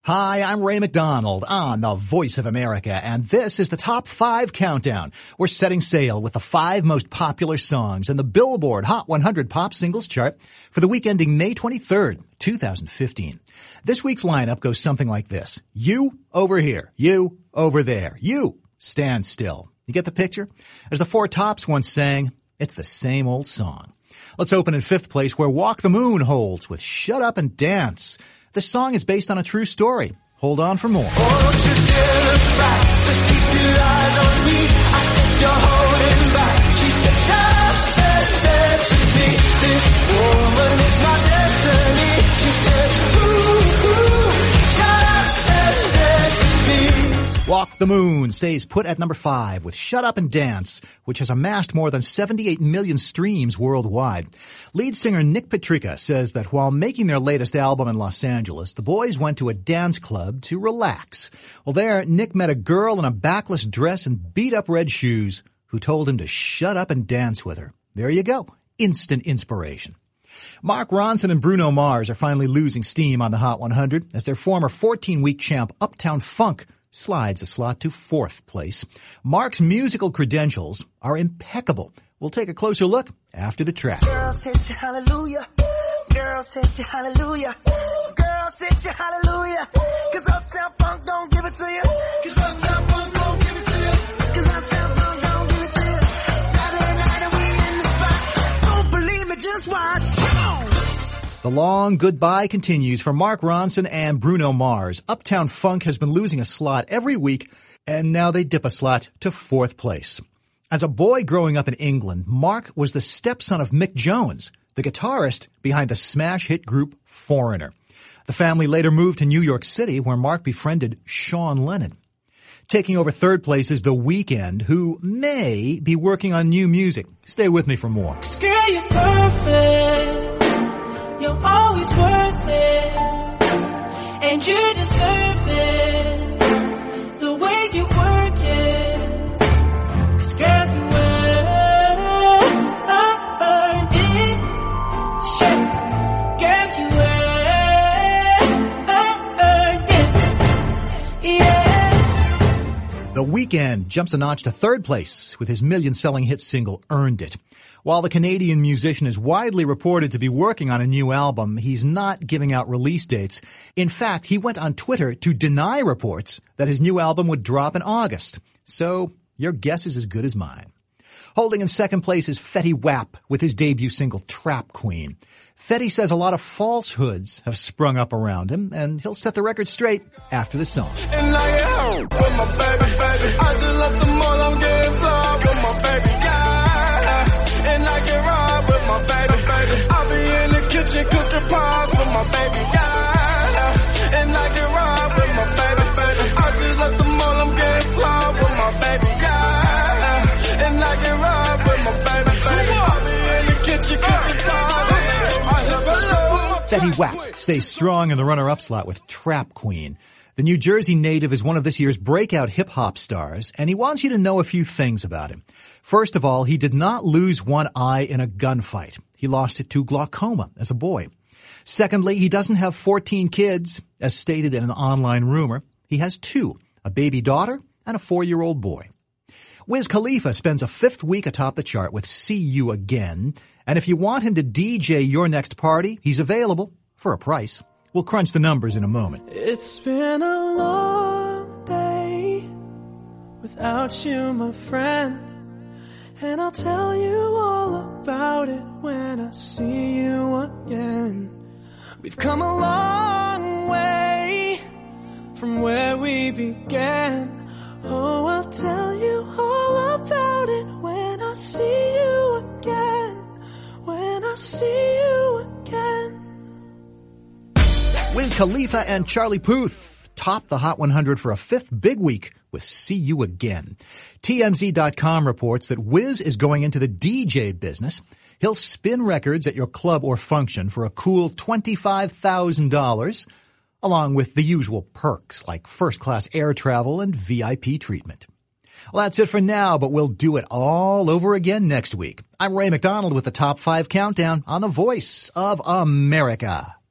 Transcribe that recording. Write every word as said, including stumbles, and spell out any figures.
Hi, I'm Ray McDonald on The Voice of America, and this is the Top five Countdown. We're setting sail with the five most popular songs in the Billboard Hot one hundred Pop Singles Chart for the week ending May twenty-third, twenty fifteen. This week's lineup goes something like this. You over here. You over there. You stand still. You get the picture? As the Four Tops once sang, it's the same old song. Let's open in fifth place where Walk the Moon holds with Shut Up and Dance. This song is based on a true story. Hold on for more. Oh, don't you dare look back. Just keep your eyes on me. I said you're holding back. She said, shut up and dance with me. This woman is my destiny. She said, ooh, ooh, shut up and dance with me. Walk the Moon stays put at number five with Shut Up and Dance, which has amassed more than seventy-eight million streams worldwide. Lead singer Nick Petrica says that while making their latest album in Los Angeles, the boys went to a dance club to relax. Well, there, Nick met a girl in a backless dress and beat-up red shoes who told him to shut up and dance with her. There you go. Instant inspiration. Mark Ronson and Bruno Mars are finally losing steam on the Hot one hundred as their former fourteen-week champ Uptown Funk slides a slot to fourth place. Mark's musical credentials are impeccable. We'll take a closer look after the track. Girls hit you hallelujah. Girls hit you hallelujah. Girls hit you hallelujah. Cause Uptown Funk don't give it to you. Cause Uptown Funk don't give it to you. Cause Uptown Funk don't give it to you. Saturday night and we in the spot. Don't believe me, just watch. The long goodbye continues for Mark Ronson and Bruno Mars. Uptown Funk has been losing a slot every week, and now they dip a slot to fourth place. As a boy growing up in England, Mark was the stepson of Mick Jones, the guitarist behind the smash hit group Foreigner. The family later moved to New York City, where Mark befriended Sean Lennon. Taking over third place is The Weeknd, who may be working on new music. Stay with me for more. Girl, you're perfect. You're always worth it, and you deserve it, the way you work it, 'cause girl, you earned it, yeah. Girl, you earned it, yeah. The Weeknd jumps a notch to third place with his million-selling hit single, Earned It. While the Canadian musician is widely reported to be working on a new album, he's not giving out release dates. In fact, he went on Twitter to deny reports that his new album would drop in August. So, your guess is as good as mine. Holding in second place is Fetty Wap with his debut single, Trap Queen. Fetty says a lot of falsehoods have sprung up around him, and he'll set the record straight after the song. And I get home with my baby, baby. I just left the mall, I'm getting flawed with my baby, yeah. And I can ride with my baby, baby. I'll be in the kitchen cooking pies with my baby, yeah. And I can ride with my baby, baby. I just left the mall, I'm getting flawed with my baby, yeah. And I can ride with my baby, baby. I'll be in the kitchen cooking pies. I have a love. Fetty Wap stays strong in the runner-up slot with Trap Queen. The New Jersey native is one of this year's breakout hip-hop stars, and he wants you to know a few things about him. First of all, he did not lose one eye in a gunfight. He lost it to glaucoma as a boy. Secondly, he doesn't have fourteen kids, as stated in an online rumor. He has two, a baby daughter and a four-year-old boy. Wiz Khalifa spends a fifth week atop the chart with See You Again, and if you want him to D J your next party, he's available for a price. We'll crunch the numbers in a moment. It's been a long day without you, my friend, and I'll tell you all about it when I see you again. We've come a long way from where we began. Oh, I'll tell you all about it when I see you again, when I see you again. Wiz Khalifa and Charlie Puth top the Hot one hundred for a fifth big week with See You Again. T M Z dot com reports that Wiz is going into the D J business. He'll spin records at your club or function for a cool twenty-five thousand dollars, along with the usual perks like first-class air travel and V I P treatment. Well, that's it for now, but we'll do it all over again next week. I'm Ray McDonald with the Top five Countdown on The Voice of America.